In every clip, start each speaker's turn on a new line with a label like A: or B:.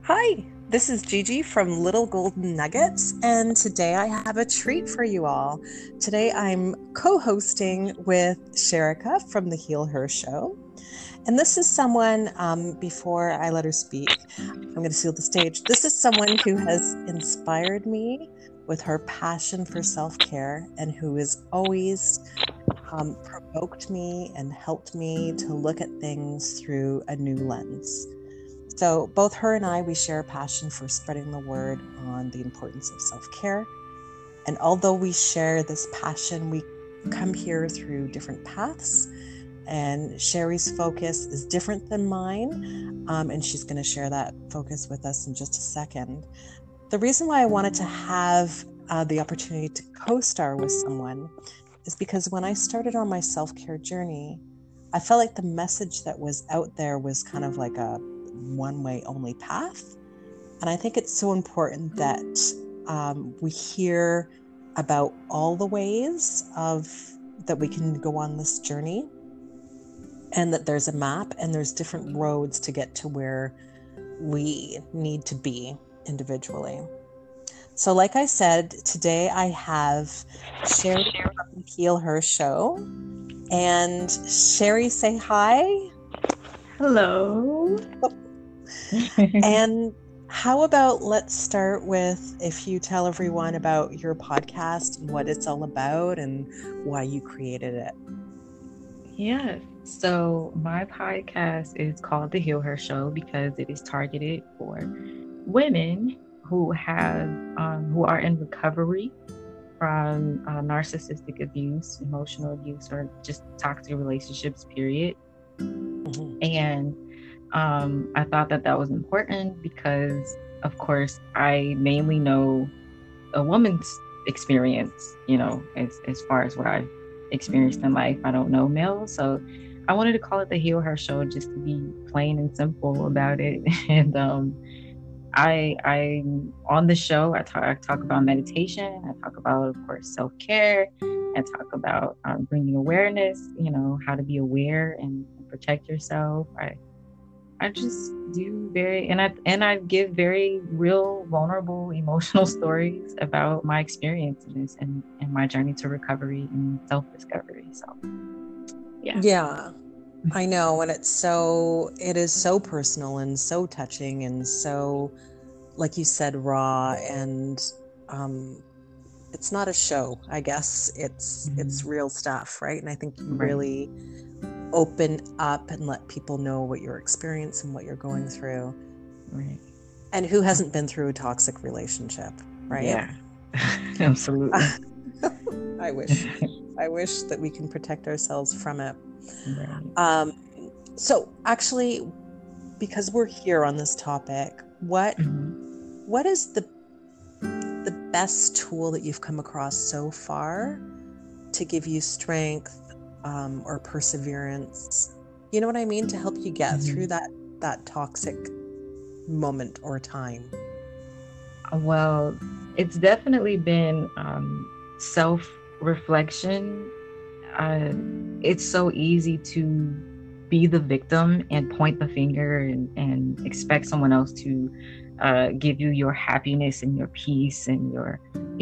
A: Hi, this is Gigi from Little Golden Nuggets, and today I have a treat for you all. Today I'm co hosting with Sherika from the Heal Her Show. And this is someone, before I let her speak, I'm going to seal the stage. This is someone who has inspired me with her passion for self care and who has always provoked me and helped me to look at things through a new lens. So, both her and I, we share a passion for spreading the word on the importance of self care. And although we share this passion, we come here through different paths. And Sherry's focus is different than mine. And she's going to share that focus with us in just a second. The reason why I wanted to have the opportunity to co star with someone is because when I started on my self care journey, I felt like the message that was out there was kind of like a one way only path. And I think it's so important that we hear about all the ways of that we can go on this journey, and that there's a map and there's different roads to get to where we need to be individually. So like I said, today I have Sherry from Heal Her Show. And Sherry, say hi.
B: Hello.
A: And how about let's start with if you tell everyone about your podcast and what it's all about and why you created it.
B: Yes. So my podcast is called The Heal Her Show because it is targeted for women who are in recovery from narcissistic abuse, emotional abuse, or just toxic relationships, period.
A: Mm-hmm.
B: And I thought that was important because, of course, I mainly know a woman's experience, as far as what I've experienced in life. I don't know males. So I wanted to call it the Heal Her Show just to be plain and simple about it. And I on the show, I talk about meditation. I talk about, of course, self-care. I talk about bringing awareness, how to be aware and protect yourself. I just do I give very real, vulnerable, emotional stories about my experiences and my journey to recovery and self-discovery. So, yeah.
A: Yeah, I know. And it is so personal and so touching and so, like you said, raw. And it's not a show, I guess. It's real stuff, right? And I think you really open up and let people know what your experience and what you're going through.
B: Right.
A: And who hasn't been through a toxic relationship, right?
B: Yeah, absolutely.
A: I wish that we can protect ourselves from it.
B: Right.
A: So actually, because we're here on this topic, what is the best tool that you've come across so far to give you strength or perseverance? You know what I mean? To help you get through that toxic moment or time.
B: Well, it's definitely been self-reflection. It's so easy to be the victim and point the finger and expect someone else to give you your happiness and your peace and your,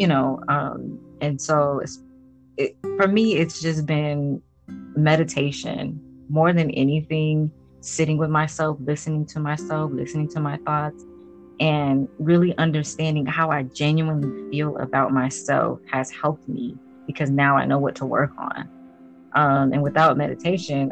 B: and so for me, it's just been meditation more than anything, sitting with myself, listening to my thoughts, and really understanding how I genuinely feel about myself has helped me because now I know what to work on. And without meditation,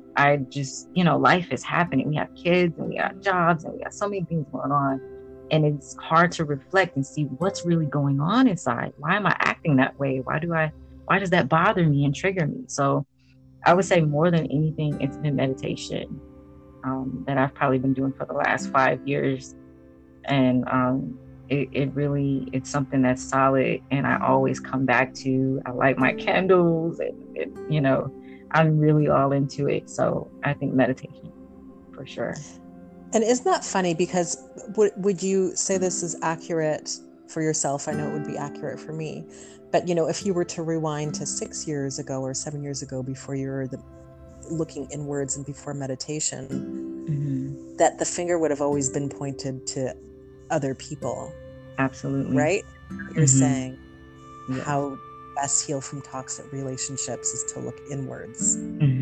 B: life is happening. We have kids and we got jobs and we got so many things going on. And it's hard to reflect and see what's really going on inside. Why am I acting that way? Why does that bother me and trigger me? So I would say more than anything, it's been meditation that I've probably been doing for the last 5 years. And it's something that's solid and I always come back to. I light my candles and I'm really all into it. So I think meditation for sure.
A: And isn't that funny? Because would you say this is accurate for yourself? I know it would be accurate for me. But, if you were to rewind to 6 years ago or 7 years ago before you were looking inwards and before meditation, that the finger would have always been pointed to other people.
B: Absolutely.
A: Right? You're saying
B: Yes.
A: how best heal from toxic relationships is to look inwards.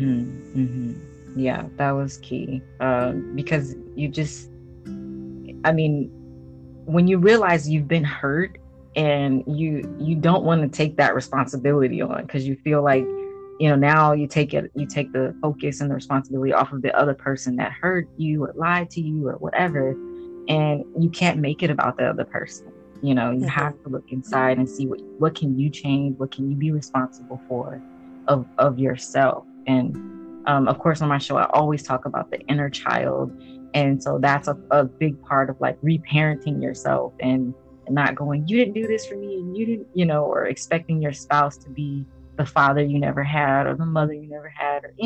B: Yeah, that was key. Because you just, I mean, when you realize you've been hurt and you don't want to take that responsibility on, because you feel like, now you take the focus and the responsibility off of the other person that hurt you or lied to you or whatever, and you can't make it about the other person. You have to look inside and see what can you change, what can you be responsible for of yourself. And of course, on my show, I always talk about the inner child. And so that's a big part of like reparenting yourself and not going, you didn't do this for me, and you didn't, or expecting your spouse to be the father you never had or the mother you never had, or,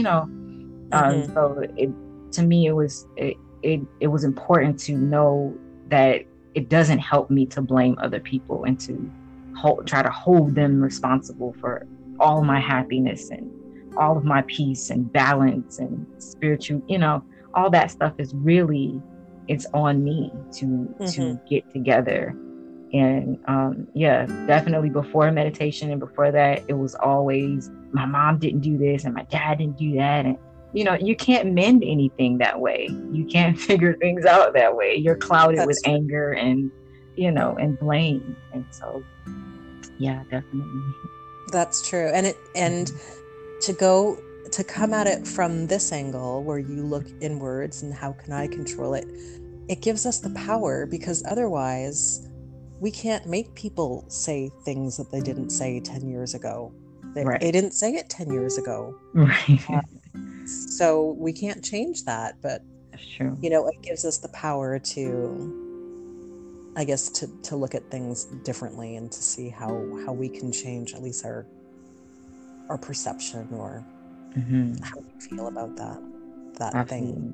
B: so to me, it was important to know that it doesn't help me to blame other people and to try to hold them responsible for all my happiness and all of my peace and balance and spiritual, all that stuff is really, it's on me to get together. And definitely before meditation and before that, it was always my mom didn't do this and my dad didn't do that. And you can't mend anything that way. You can't figure things out that way. You're clouded with anger and and blame. And so yeah, definitely.
A: That's true. And to come at it from this angle where you look inwards and how can I control it, it gives us the power, because otherwise we can't make people say things that they didn't say 10 years ago. They didn't say it 10 years ago.
B: Right.
A: So we can't change that, but
B: that's true.
A: It gives us the power to, I guess, to look at things differently and to see how we can change at least our perception or how we feel about that
B: Absolutely.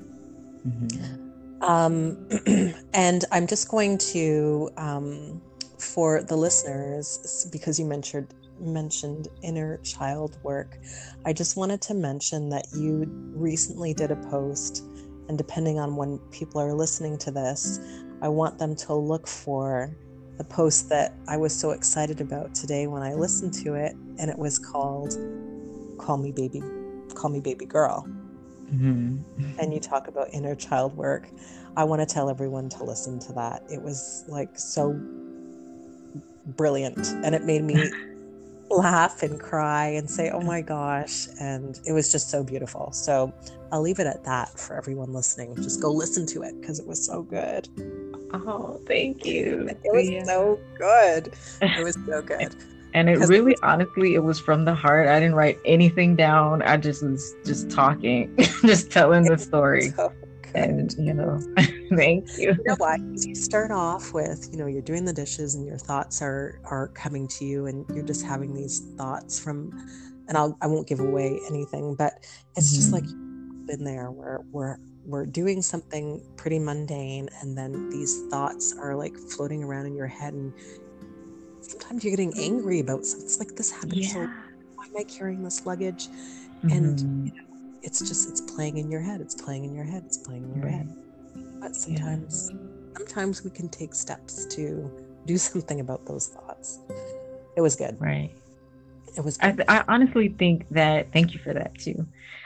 A: thing. And I'm just going to, for the listeners, because you mentioned inner child work, I just wanted to mention that you recently did a post, and depending on when people are listening to this, I want them to look for the post that I was so excited about today when I listened to it, and it was called Call Me Baby Girl. And you talk about inner child work. I want to tell everyone to listen to that. It was like so brilliant, and it made me laugh and cry and say, oh my gosh, and it was just so beautiful. So I'll leave it at that for everyone listening. Just go listen to it because it was so good.
B: Oh, thank you.
A: It was so good. It was so good.
B: And it really, honestly, it was from the heart. I didn't write anything down. I just was just talking, just telling the story. So and, thank you.
A: You know why? You start off with, you're doing the dishes and your thoughts are coming to you and you're just having these thoughts from, and I won't give away anything, but it's just like you've been there where we're doing something pretty mundane, and then these thoughts are like floating around in your head, and sometimes you're getting angry about something. It's like, this happened, so why am I carrying this luggage? And it's playing in your head. It's playing in your head. It's playing in your head. But sometimes we can take steps to do something about those thoughts. It was good.
B: Right.
A: It was good.
B: I honestly think that, thank you for that too.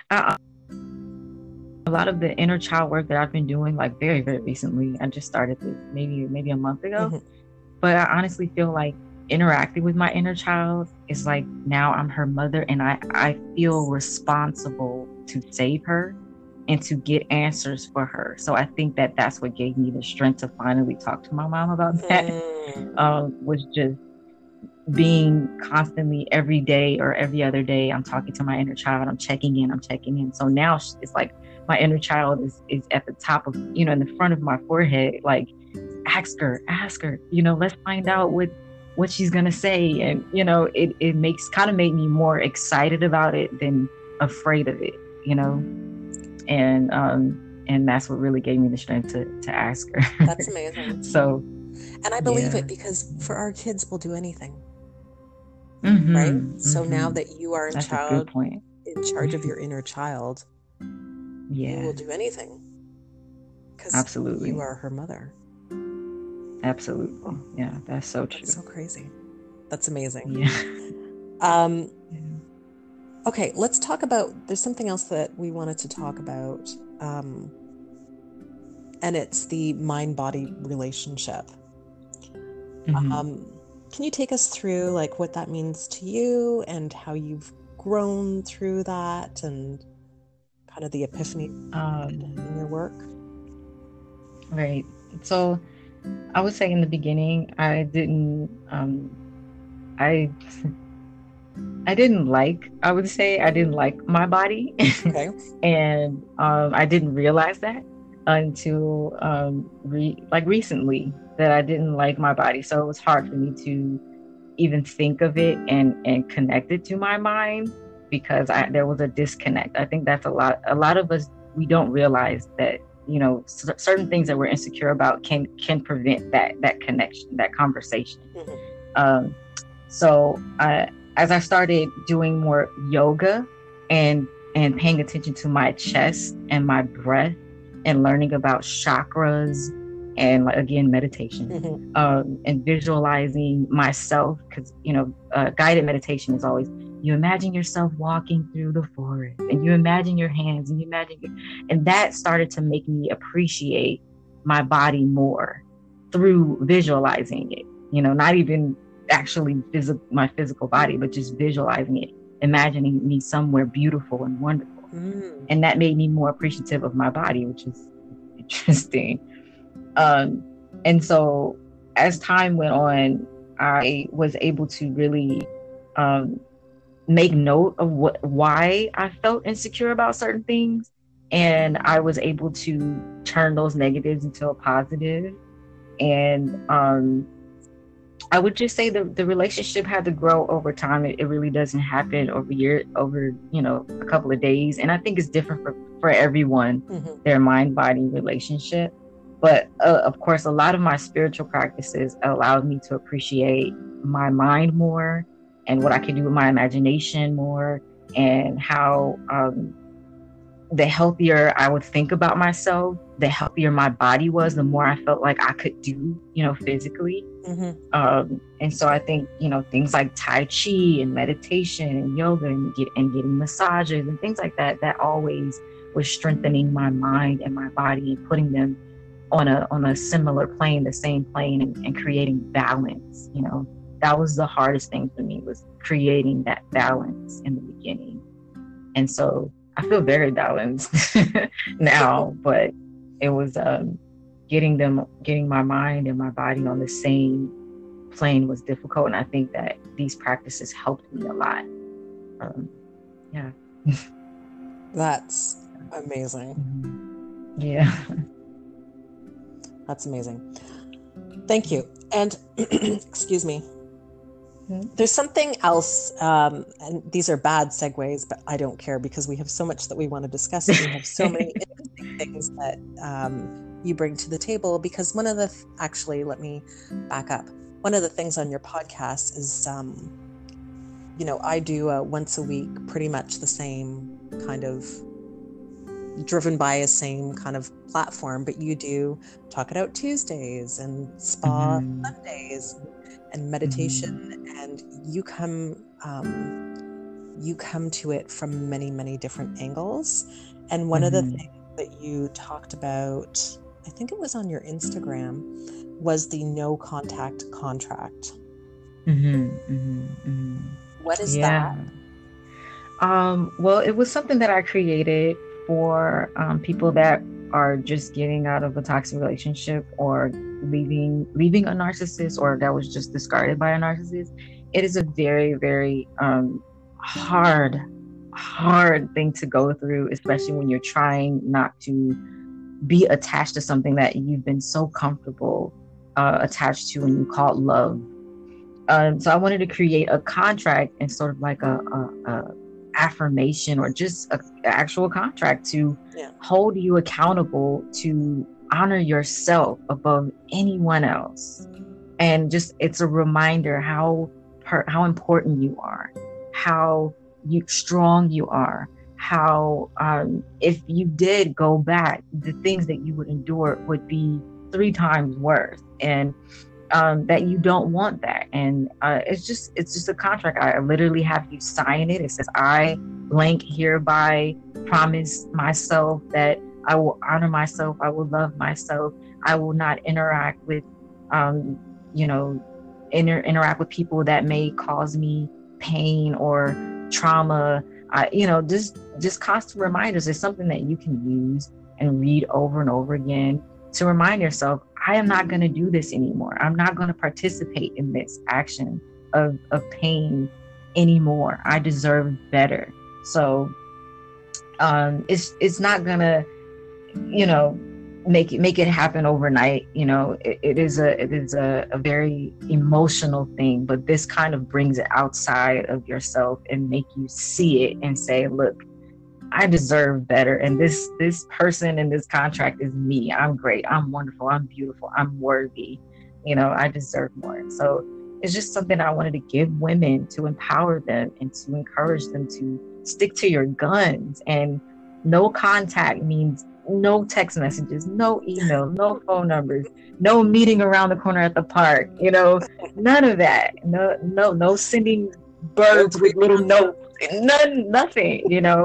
B: A lot of the inner child work that I've been doing, like very, very recently, I just started this maybe a month ago. But I honestly feel like interacting with my inner child is like, now I'm her mother, and I feel responsible to save her and to get answers for her. So I think that that's what gave me the strength to finally talk to my mom about that. Was just being constantly every day or every other day, I'm talking to my inner child, I'm checking in. So now it's like my inner child is at the top of, in the front of my forehead, like, ask her, let's find out what she's gonna say. And it made me more excited about it than afraid of it, and that's what really gave me the strength to ask her.
A: That's amazing.
B: So,
A: and I believe it, because for our kids, we'll do anything. Right? So now that you are in charge of your inner child, you will do anything. because
B: Absolutely.
A: you are her mother.
B: Absolutely. Yeah, that's so true.
A: That's so crazy. That's amazing.
B: Yeah.
A: Um,
B: Yeah.
A: okay, let's talk about, there's something else that we wanted to talk about, and it's the mind-body relationship.
B: Mhm.
A: Can you take us through like what that means to you and how you've grown through that and kind of the epiphany in your work?
B: Right. So I would say in the beginning, I I didn't like, I would say I didn't like my body.
A: Okay.
B: And I didn't realize that until like recently, that I didn't like my body. So it was hard for me to even think of it and connect it to my mind, because there was a disconnect. I think that's a lot of us, we don't realize that, you know, certain things that we're insecure about can prevent that connection, that conversation.
A: Mhm.
B: Um, so as I started doing more yoga and paying attention to my chest and my breath and learning about chakras and, like, again, meditation, and visualizing myself, because, you know, guided meditation is always, you imagine yourself walking through the forest and you imagine your hands and and that started to make me appreciate my body more through visualizing it, you know, not even actually my physical body, but just visualizing it, imagining me somewhere beautiful and wonderful. And that made me more appreciative of my body, which is interesting. And so as time went on, I was able to really make note of why I felt insecure about certain things. And I was able to turn those negatives into a positive. And I would just say the relationship had to grow over time. It really doesn't happen over you know, a couple of days. And I think it's different for everyone, their mind-body relationship. But of course, a lot of my spiritual practices allowed me to appreciate my mind more and what I could do with my imagination more, and how the healthier I would think about myself, the healthier my body was, the more I felt like I could do, you know, physically. And so I think, you know, things like Tai Chi and meditation and yoga and getting massages and things like that, that always was strengthening my mind and my body and putting them on a similar plane, the same plane, and creating balance. You know, that was the hardest thing for me, was creating that balance in the beginning. And so I feel very balanced now, but it was getting my mind and my body on the same plane was difficult. And I think that these practices helped me a lot. Yeah.
A: That's amazing.
B: Yeah.
A: That's amazing. Thank you. And excuse me. There's something else, and these are bad segues, but I don't care because we have so much that we want to discuss. And we have so many interesting things that you bring to the table. Because one of the, actually, let me back up. One of the things on your podcast is, you know, I do once a week, pretty much the same kind of, driven by a same kind of platform, but you do Talk It Out Tuesdays and Spa Sundays and meditation, and you come to it from many, many different angles. And one of the things that you talked about, I think it was on your Instagram, was the no contact contract. What is that?
B: Well, it was something that I created for people that are just getting out of a toxic relationship, or leaving a narcissist, or that was just discarded by a narcissist. It is a very, very hard thing to go through, especially when you're trying not to be attached to something that you've been so comfortable attached to, and you call it love. So I wanted to create a contract, and sort of like a affirmation, or just an actual contract to hold you accountable, to honor yourself above anyone else. And just, it's a reminder how important you are, how strong you are, how if you did go back, the things that you would endure would be 3 times worse, and that you don't want that. And it's just a contract. I literally have you sign it. It says, I blank hereby promise myself that I will honor myself, I will love myself, I will not interact with you know interact with people that may cause me pain or trauma. Just constant reminders is something that you can use and read over and over again to remind yourself, I am not going to do this anymore. I'm not going to participate in this action of pain anymore. I deserve better. So it's not going to, make it happen overnight. It is a very emotional thing, but this kind of brings it outside of yourself and make you see it and say, look, I deserve better. And this person in this contract is me. I'm great. I'm wonderful. I'm beautiful. I'm worthy. I deserve more. So it's just something I wanted to give women, to empower them and to encourage them to stick to your guns. And no contact means no text messages, no email, no phone numbers, no meeting around the corner at the park, none of that. No sending birds with little notes, nothing,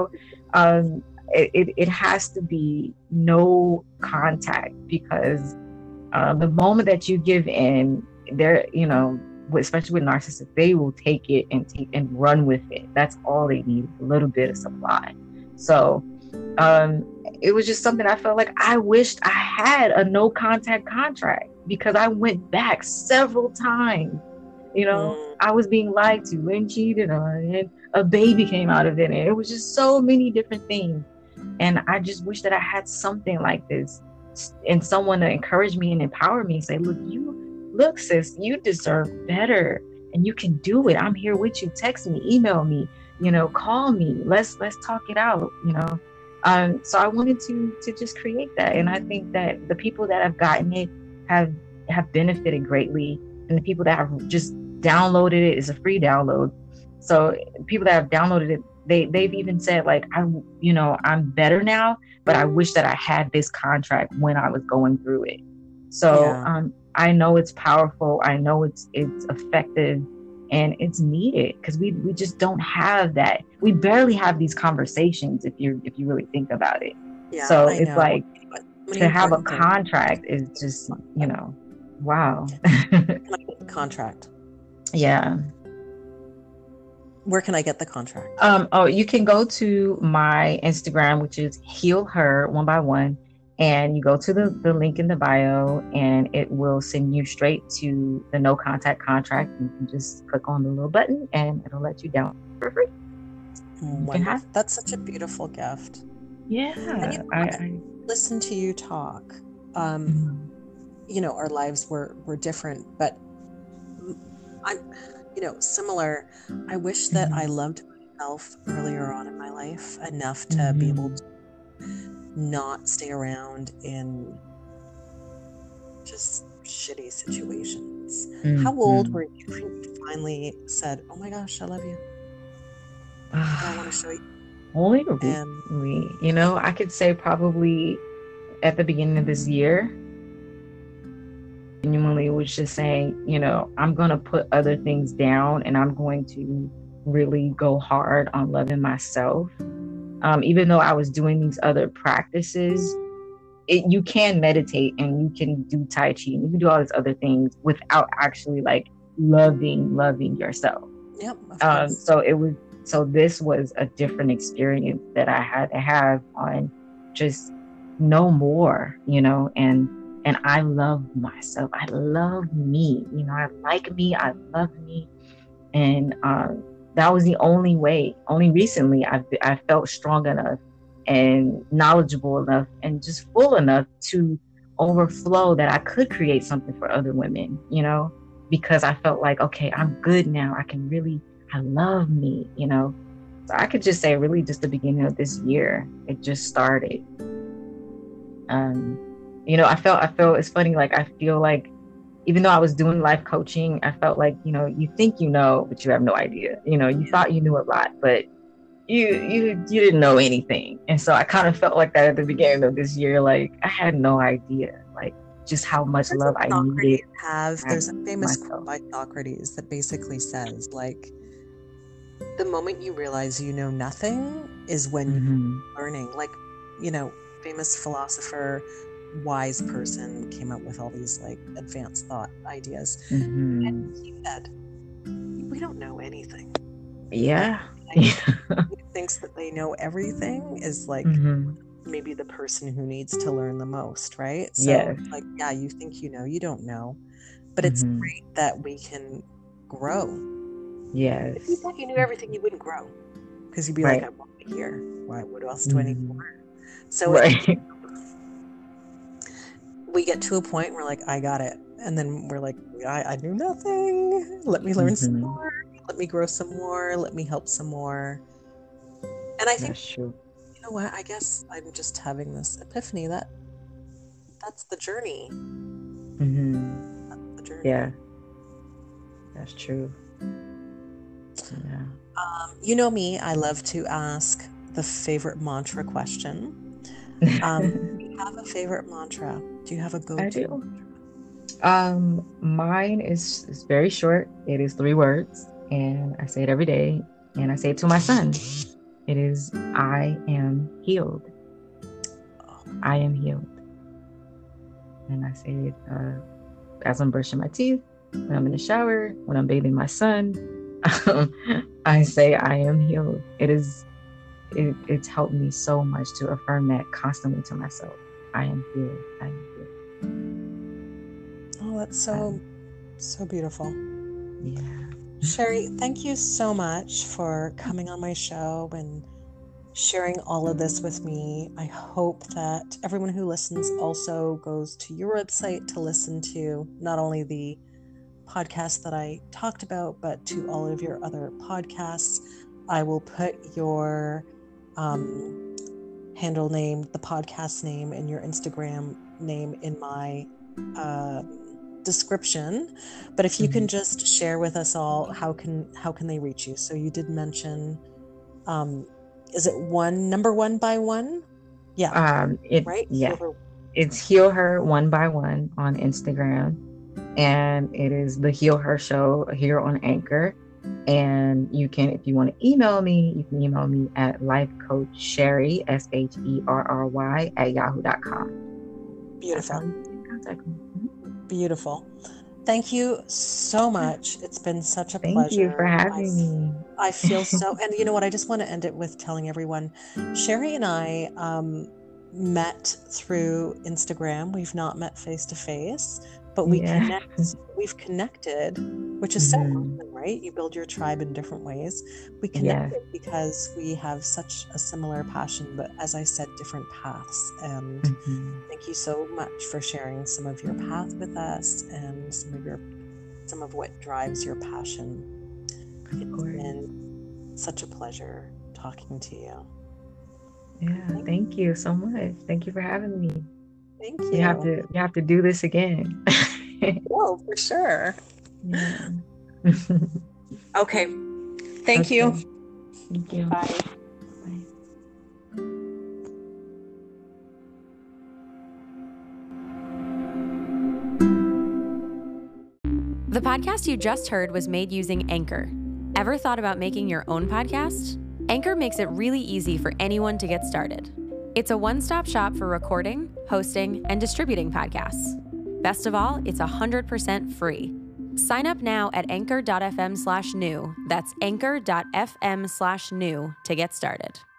B: it has to be no contact, because the moment that you give in, they're, especially with narcissists, they will take it and run with it. That's all they need, a little bit of supply. So it was just something I felt like I wished I had a no contact contract, because I went back several times. I was being lied to and cheated on, and a baby came out of it, and it was just so many different things. And I just wish that I had something like this, and someone to encourage me and empower me and say, look, sis, you deserve better, and you can do it. I'm here with you. Text me, email me, call me. Let's talk it out, So I wanted to just create that. And I think that the people that have gotten it have benefited greatly. And the people that have just downloaded it, is a free download. So people that have downloaded it, they've even said, like, I'm better now, but I wish that I had this contract when I was going through it. So yeah. I know it's powerful. I know it's effective, and it's needed, because we just don't have that. We barely have these conversations, if you really think about it. Yeah, so it's like, to have a contract is just, wow.
A: Contract.
B: Yeah.
A: Where can I get the contract?
B: You can go to my Instagram, which is Heal Her 1 by 1, and you go to the link in the bio, and it will send you straight to the no contact contract. You can just click on the little button, and it'll let you down for free.
A: That's such a beautiful gift.
B: Yeah.
A: I listen to you talk. Our lives were different, but I'm, similar. I wish that I loved myself earlier on in my life enough to be able to not stay around in just shitty situations. How old were you when you finally said, oh my gosh, I love you? I want to show you.
B: Only recently, I could say probably at the beginning of this year. Genuinely was just saying, I'm going to put other things down, and I'm going to really go hard on loving myself. Even though I was doing these other practices, you can meditate, and you can do Tai Chi, and you can do all these other things without actually like loving yourself.
A: Yep.
B: So this was a different experience that I had to have on just no more, and I love myself. I love me. I like me. I love me. And that was the only way. Only recently I felt strong enough and knowledgeable enough and just full enough to overflow that I could create something for other women, because I felt like, okay, I'm good now. I love me, So I could just say really just the beginning of this year, it just started. I felt it's funny. Like, I feel like even though I was doing life coaching, I felt like, you think but you have no idea. You thought you knew a lot, but you didn't know anything. And so I kind of felt like that at the beginning of this year. Like I had no idea, like just how much love I needed.
A: There's a famous quote by Socrates that basically says, like, the moment you realize you know nothing is when you're learning. Like, famous philosopher, wise person came up with all these like advanced thought ideas. And he said, we don't know anything.
B: Yeah.
A: Who thinks that they know everything is like maybe the person who needs to learn the most, right? So like, yeah, you think you know, you don't know. But it's great that we can grow.
B: Yes.
A: If you thought you knew everything, you wouldn't grow. Because you'd be like, I want to hear. What else do I need to learn? So we get to a point where we're like, I got it. And then we're like, I knew nothing. Let me learn some more. Let me grow some more. Let me help some more. And I think,
B: that's true.
A: You know what? I guess I'm just having this epiphany that's the journey. That's the journey.
B: Yeah. That's true. Yeah.
A: You know me, I love to ask the favorite mantra question. Do you have a favorite mantra? Do you have a go-to?
B: I do. Mine is very short. It is 3 words, and I say it every day, and I say it to my son. It is, I am healed. I am healed. And I say it as I'm brushing my teeth, when I'm in the shower, when I'm bathing my son. I say I am healed. It's helped me so much to affirm that constantly to myself. I am healed. I am healed.
A: Oh, that's so beautiful.
B: Yeah.
A: Sherry, thank you so much for coming on my show and sharing all of this with me. I hope that everyone who listens also goes to your website to listen to not only the podcast that I talked about, but to all of your other podcasts. I will put your handle name, the podcast name, and your Instagram name in my description. But if you can just share with us all, how can they reach you? So you did mention, is it number 1 by 1? Yeah. Right?
B: Yeah. It's Heal Her 1 by 1 on Instagram. And it is the Heal Her Show here on Anchor. And you can, if you want to email me, you can email me at lifecoachsherry, SHERRY, @yahoo.com.
A: Beautiful.
B: Contact me.
A: Beautiful. Thank you so much. It's been such a pleasure.
B: Thank you for having me.
A: I feel so, and you know what? I just want to end it with telling everyone, Sherry and I met through Instagram. We've not met face to face, but we've connected, which is so awesome, right? You build your tribe in different ways. We connected because we have such a similar passion, but as I said, different paths. And thank you so much for sharing some of your path with us and some of what drives your passion. It's been such a pleasure talking to you.
B: Yeah, thank you so much. Thank you for having me.
A: Thank you.
B: You have to do this again.
A: Whoa, for sure.
B: Yeah.
A: Okay. Thank you.
B: Thank you.
A: Bye.
B: Bye.
C: The podcast you just heard was made using Anchor. Ever thought about making your own podcast? Anchor makes it really easy for anyone to get started. It's a one-stop shop for recording, hosting, and distributing podcasts. Best of all, it's 100% free. Sign up now at anchor.fm/new. That's anchor.fm/new to get started.